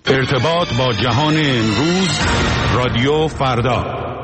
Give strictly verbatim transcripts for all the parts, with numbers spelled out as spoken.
ارتباط با جهان امروز، رادیو فردا.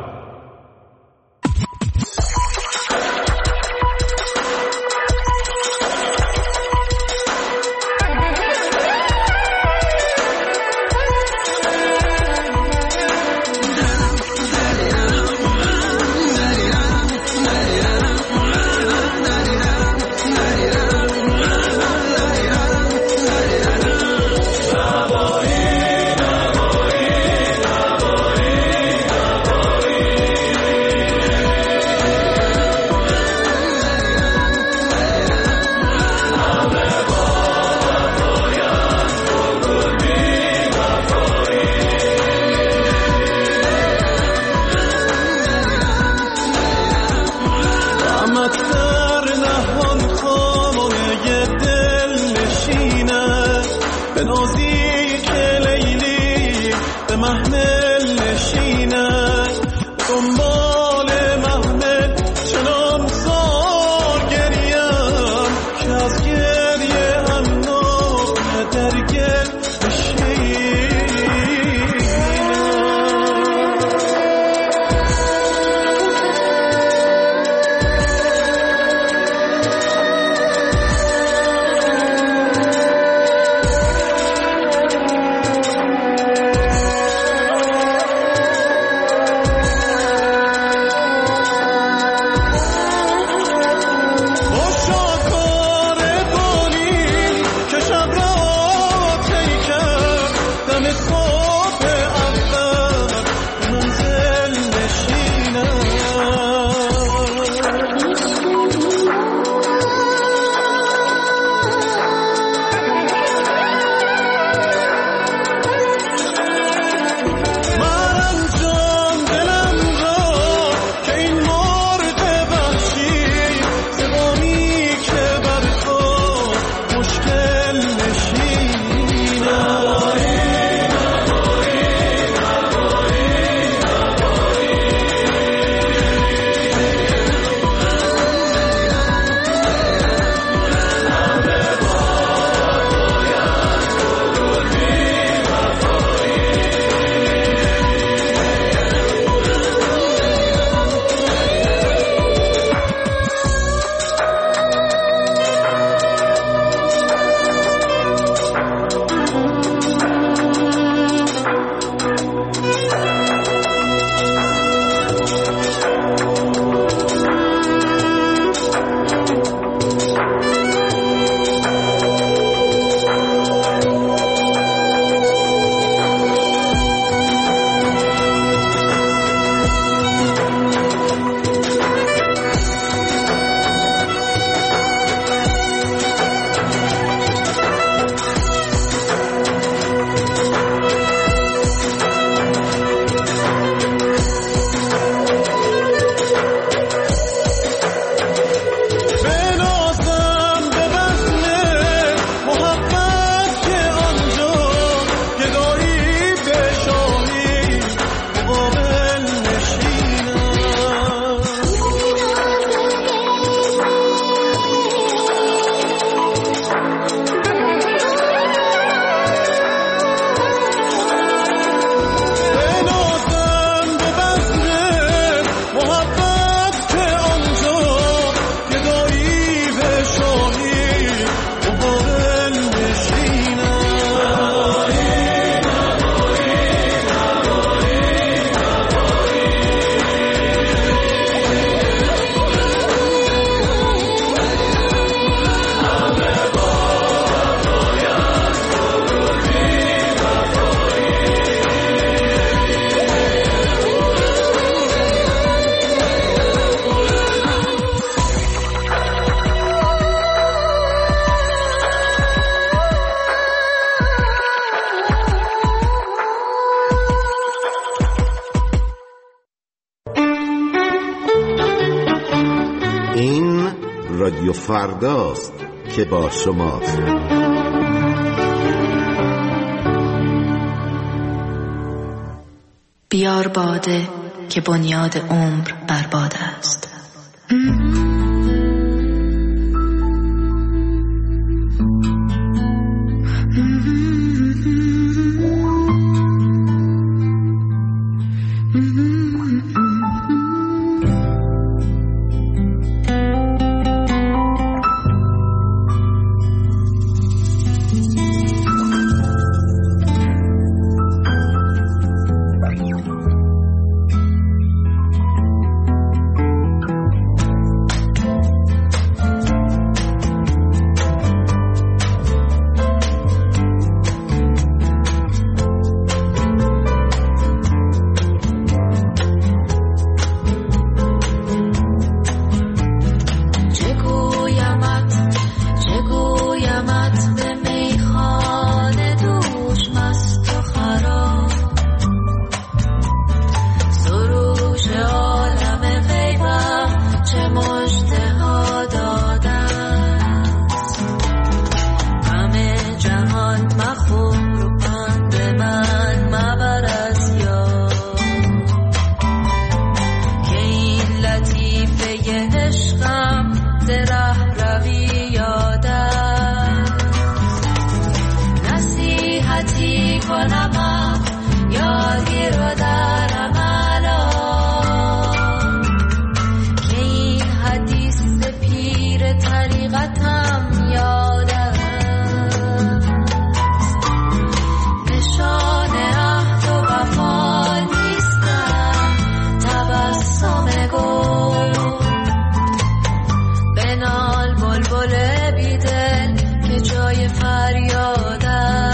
رادیو فرداست که با شماست. بیار باده که بنیاد عمر برباد است. غیرتی کنم یادی رو دارم الان که این حدیث پیر طریقتم یادم نشان عهد و وفا نیستم تبسم گل بنال بلبل بیدل که جای فریاد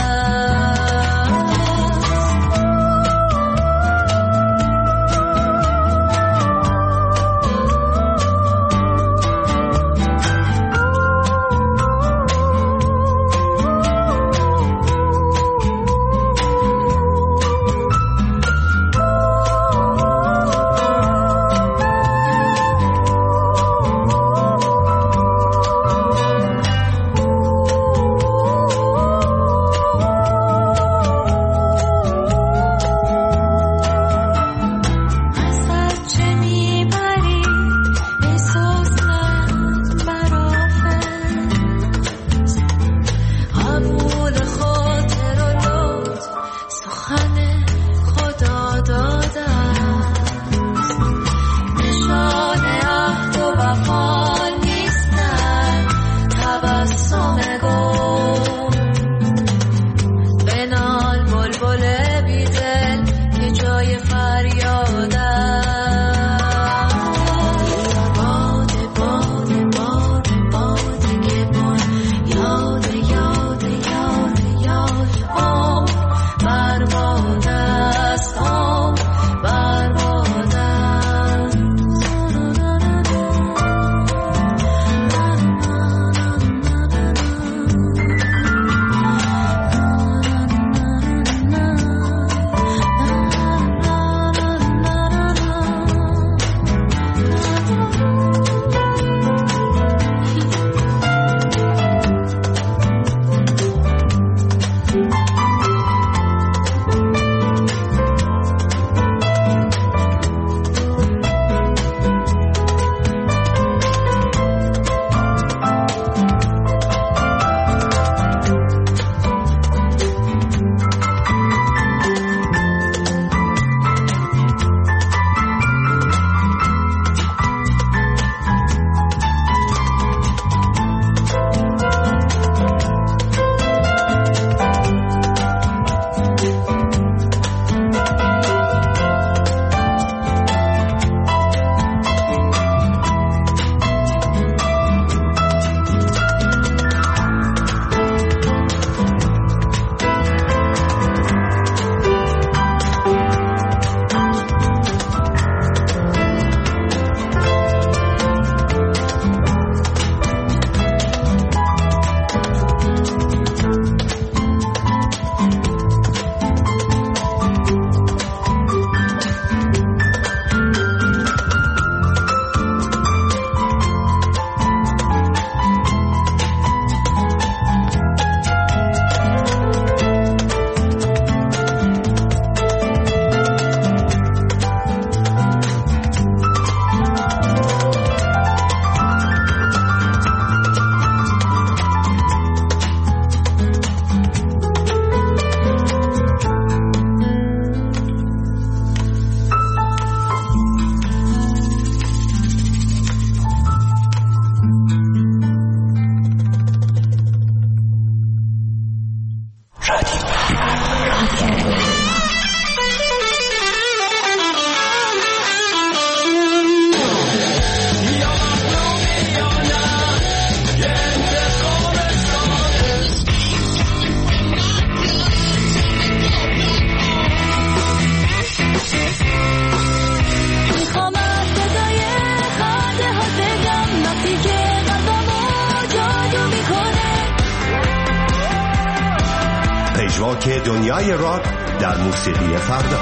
پژواک دنیای راک در موسیقی فردا.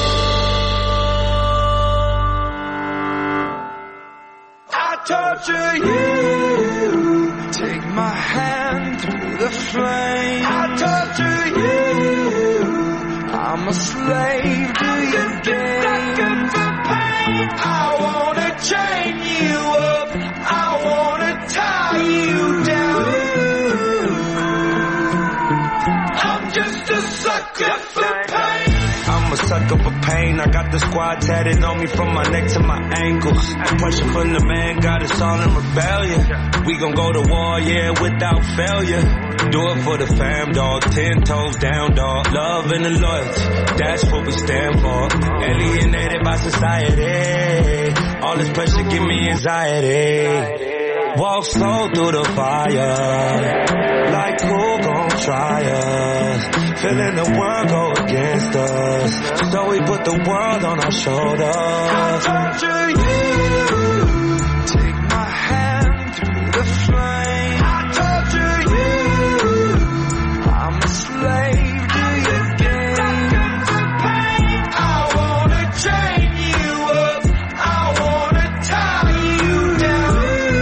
Torture you, take my hand through the flame. I torture you, I'm a slave to your game. For pain, I wanna chain you up, I wanna tie you down. I'm I'm just a sucker for pain. I'm a sucker for pain. I got the squad tatted on me from my neck to my ankles. Pressure from the man got us all in rebellion. We gon' go to war, yeah, without failure. Do it for the fam, dog. Ten toes down, dog. Love and the loyalty, that's what we stand for. Alienated by society. All this pressure give me anxiety. Walk slow through the fire. Like who gon' try us? Feeling the world go against us. So we put the world on our shoulders. I'll torture you. Take my hand through the flame. I'll torture you. I'm a slave to your game. I wanna chain you up. I wanna tie you down.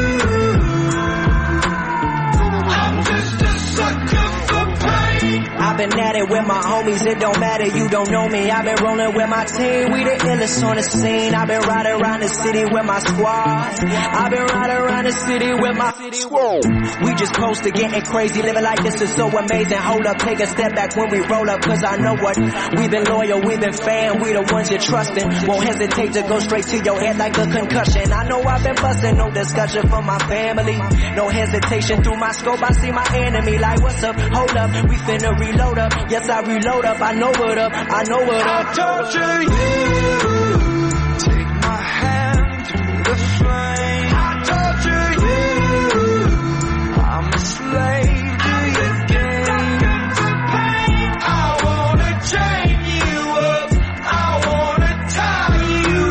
I'm just a sucker for pain. I've been at it with my homies, it don't matter, you don't know me. I've been rolling with my team, we the illest on the scene. I've been riding around the city with my squad. I've been riding around the city with my squad. We just close to getting crazy, living like this is so amazing. Hold up, take a step back when we roll up, cause I know what. We've been loyal, we've been fan, we the ones you're trusting. Won't hesitate to go straight to your head like a concussion. I know I've been busting, no discussion for my family. No hesitation through my scope, I see my enemy like what's up, hold up, we finna reload up. Yes, I reload up, I know what up, I know what up. I'll torture you. Take my hand through the flame. I'll torture you. I'm a slave to your game. I wanna chain you up. I wanna tie you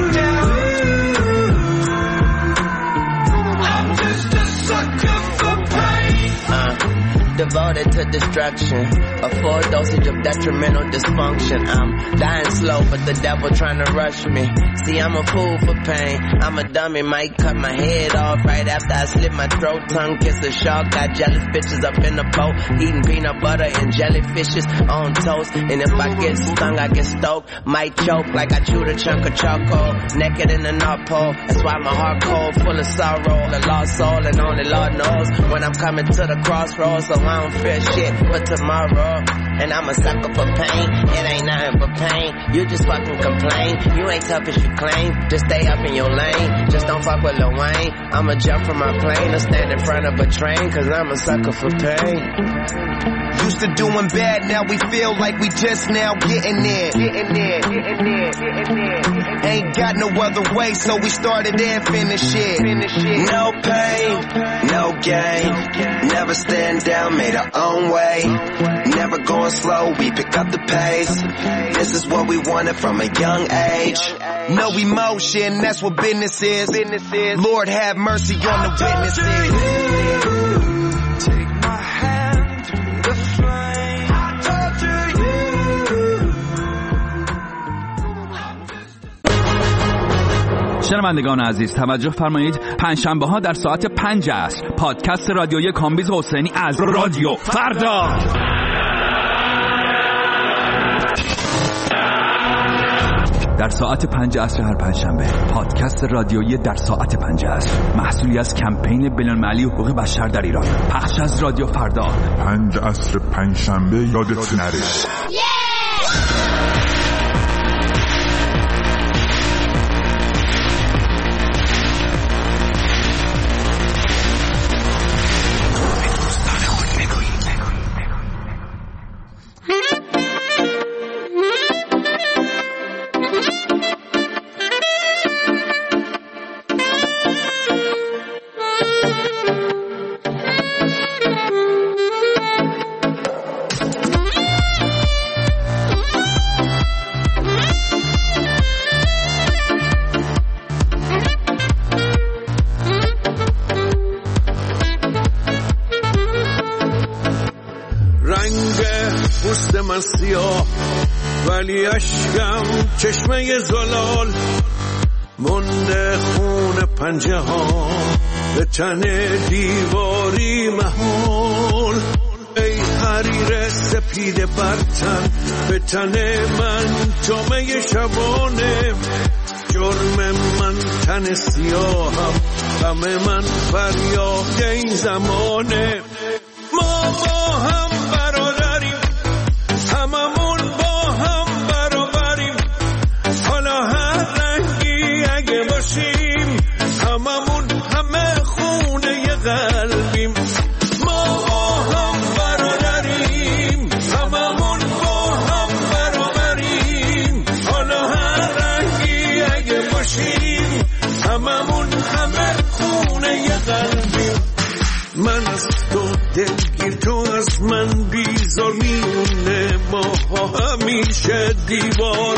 down. I'm just a sucker for pain. Uh, devoted to destruction. A full dosage of detrimental dysfunction. I'm dying slow, but the devil trying to rush me. See, I'm a fool for pain. I'm a dummy, might cut my head off right after I slit my throat. Tongue kiss a shark, got jealous bitches up in the boat, eating peanut butter and jellyfishes on toast. And if I get stung, I get stoked. Might choke like I chewed a chunk of charcoal. Naked in the North Pole, that's why my heart cold, full of sorrow. A lost soul, and only Lord knows when I'm coming to the crossroads. So I don't fear shit for tomorrow. And I'm a sucker for pain. It ain't nothing but pain. You just fucking complain. You ain't tough as you claim. Just stay up in your lane. Just don't fuck with Lil Wayne. I'ma jump from my plane or stand in front of a train, cause I'm a sucker for pain. Used to doing bad, now we feel like we just now getting there. Getting there, getting there, getting there. Ain't got no other way, so we started and finished it. No pain, no gain. Never stand down, made our own way. Never going slow, we pick up the pace. This is what we wanted from a young age. No emotion, that's what business is. Lord have mercy on the witnesses. Take my hand through the flame. I'll torture you. شنوندگان عزیز توجه فرمایید، پنجشنبه ها در ساعت پنج عصر پادکست رادیویی کامبیز حسینی از رادیو فردا. در ساعت پنج عصر هر پنجشنبه پادکست رادیویی در ساعت پنج عصر، محصولی از کمپین بین‌المللی حقوق بشر در ایران، پخش از رادیو فردا. پنج عصر پنجشنبه یادت نره. من سیاه ولی اشکم چشمه زلال مونده خون پنجه ها به تن دیواری محمول. ای حریر سپید برتن به تن من جامه شبانه. جرم من تن سیاهم، غم من فریاد این زمانه. ما با هم برادریم، همیشه دیوار.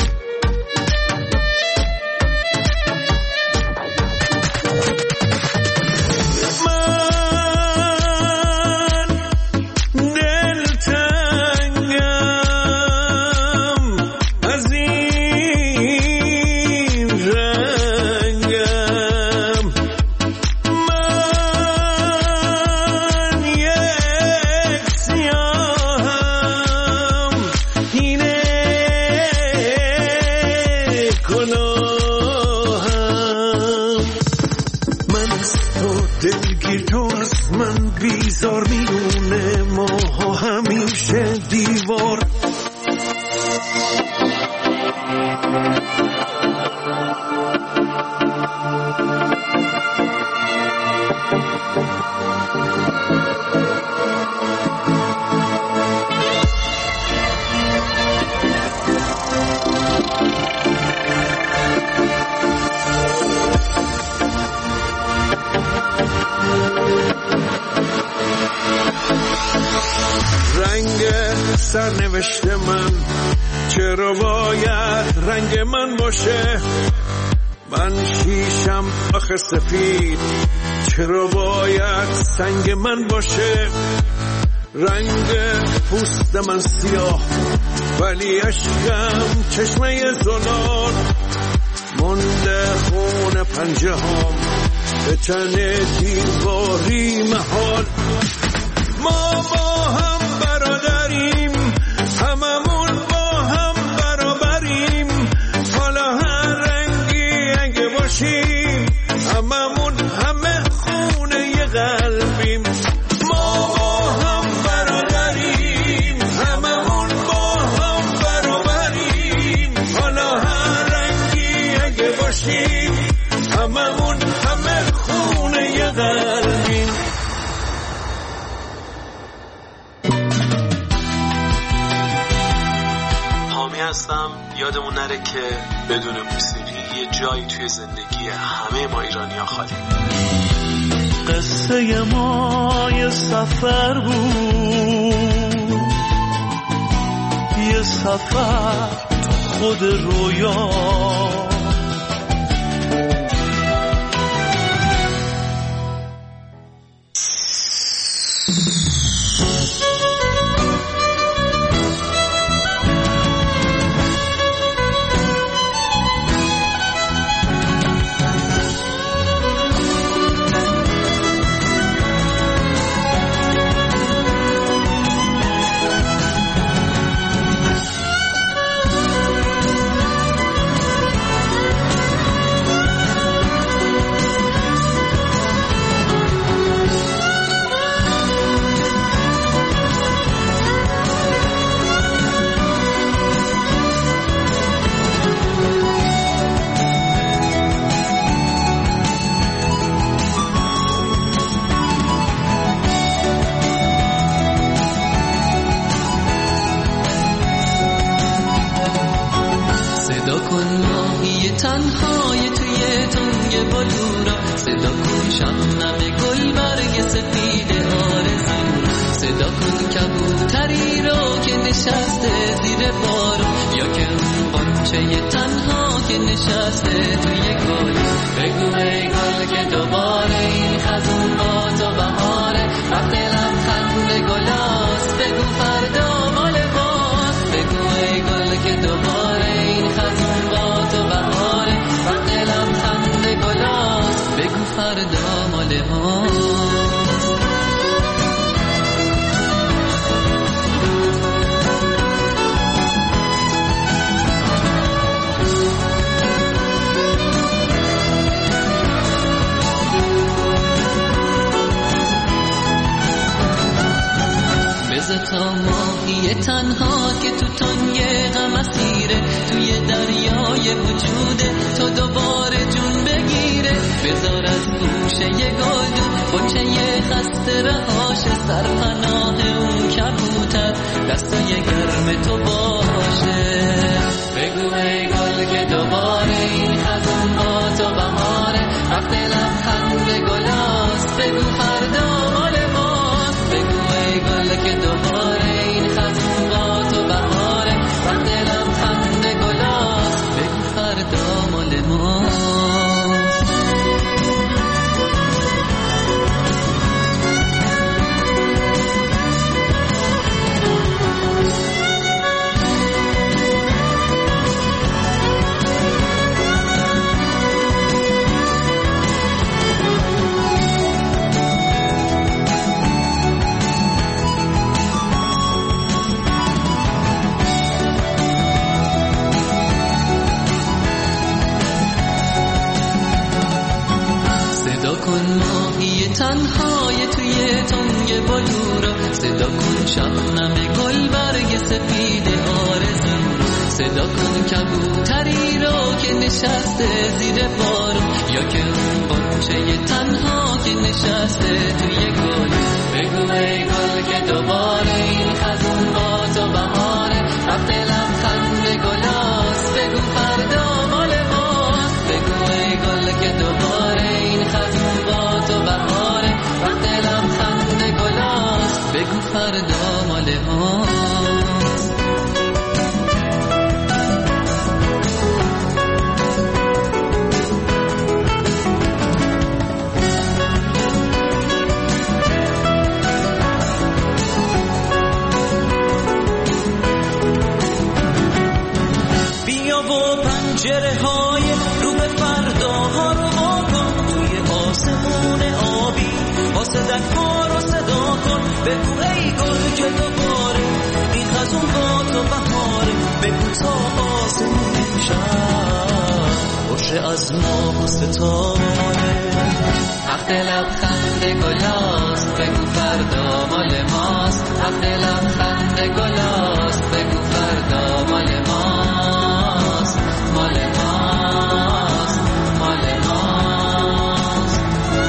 بیزار میونه ما همیشه دیوار. سرنوشت من چرا باید رنگ من باشه؟ من شیشم آخه سفید چرا باید سنگ من باشه؟ رنگ پوست من سیاه ولی اشکم چشمه زلال. مونده خون پنجه هم به تن دیواری محال. ما با هم برادریم، هممون با هم برابریم. حالا هر رنگی اگه باشیم هممون همه خونه ی قلبیم. ما با هم برادریم، هممون با هم برابریم. حالا هر رنگی اگه باشیم هممون همه خونه ی قلبیم. هستم. یادمون نره که بدون موسیقی یه جایی توی زندگی همه ما ایرانی‌ها خالی. قصه ما یه سفر بود، یه سفر خود رویا. تنهای توی تنگ بلورا، صدا کن شبنم گل برگ سفید آرزو، صدا کن کبوتری رو که نشسته زیر بارون، یا که اون قنچه تنها که نشسته توی گل. بگو ای گل که دوباره این خزون با تو بهاره، وقت لبخند گلاست بگو فردا مال ماست. بگو ای گل که دوباره این خزون با تو بهاره، وقت لبخند گلاست بگو فردا مال ماست. تا ماهی تنها که تو تنگ غم اسیره، توی دریای وجوده تو دوباره جون بگیره. بذار از گوشه گلدون بچه خسته رهاش، سرپناه اون کبوتر دستای گرم تو باشه. بگو ای گل که دوباره این خزون با تو بهاره، وقت لبخند گلاست بگو فردا مال ماست. بگو ای گل که دوباره این خزون با تو بهاره، شبنم گل برگ سفید آرزو صدا کن کبوتری رو که نشسته زیر بارون یا که اون بچه تنها که نشسته توی گل بگو ای گل که دوباره این خزون با تو بهاره وقت لبخند گلاست بگو فردا مال ماست بگو ای گل که دوباره این خزون با تو بهاره وقت لبخند گلاست بگو فردا مال ماست پنجره های رو به فرداها رو واکن توی آسمون آبی با صدک ها رو صدا کن بگو ای گل که دوباره این خزون با تو بهاره بگو تا آسمون شب باشه از ما و ستاره وقت لبخند گلاست بگو فردا مال ماست وقت لبخند گلاست بگو فردا مال ماست مال ماست مال ماست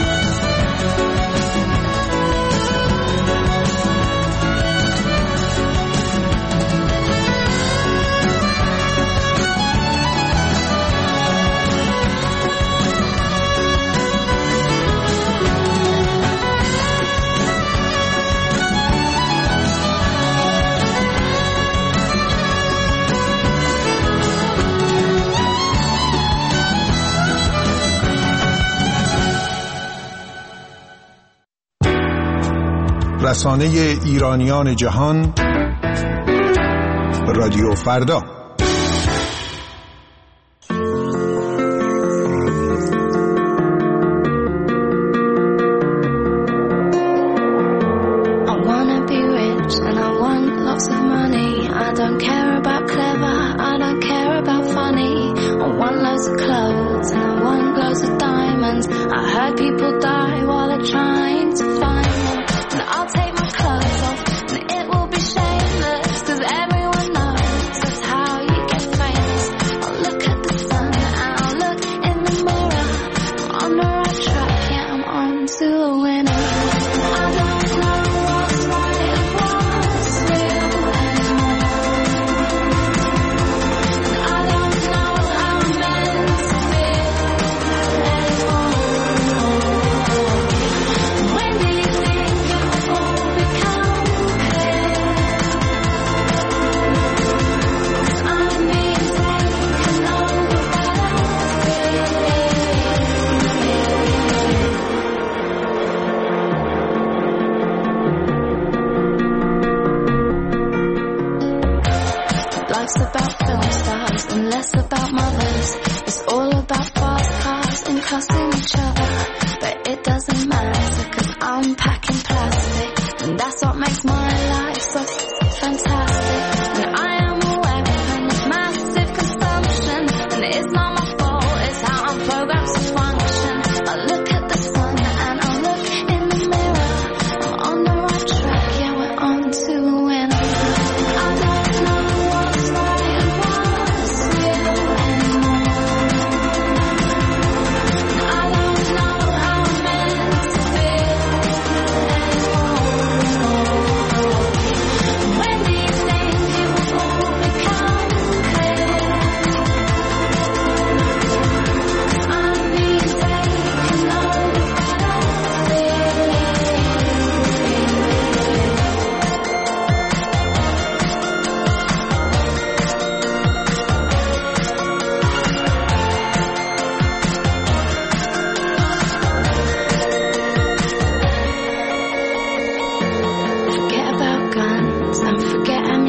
رسانه ایرانیان جهان رادیو فردا.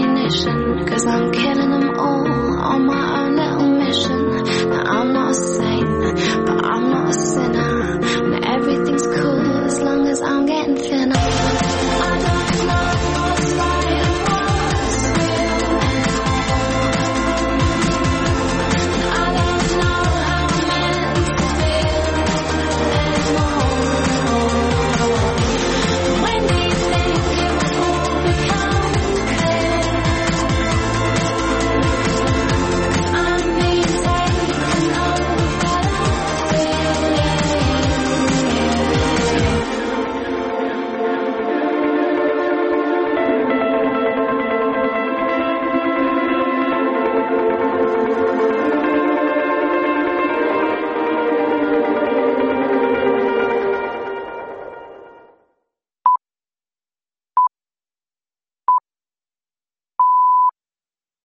Cause I'm killing them all on my own little mission. Now I'm not saying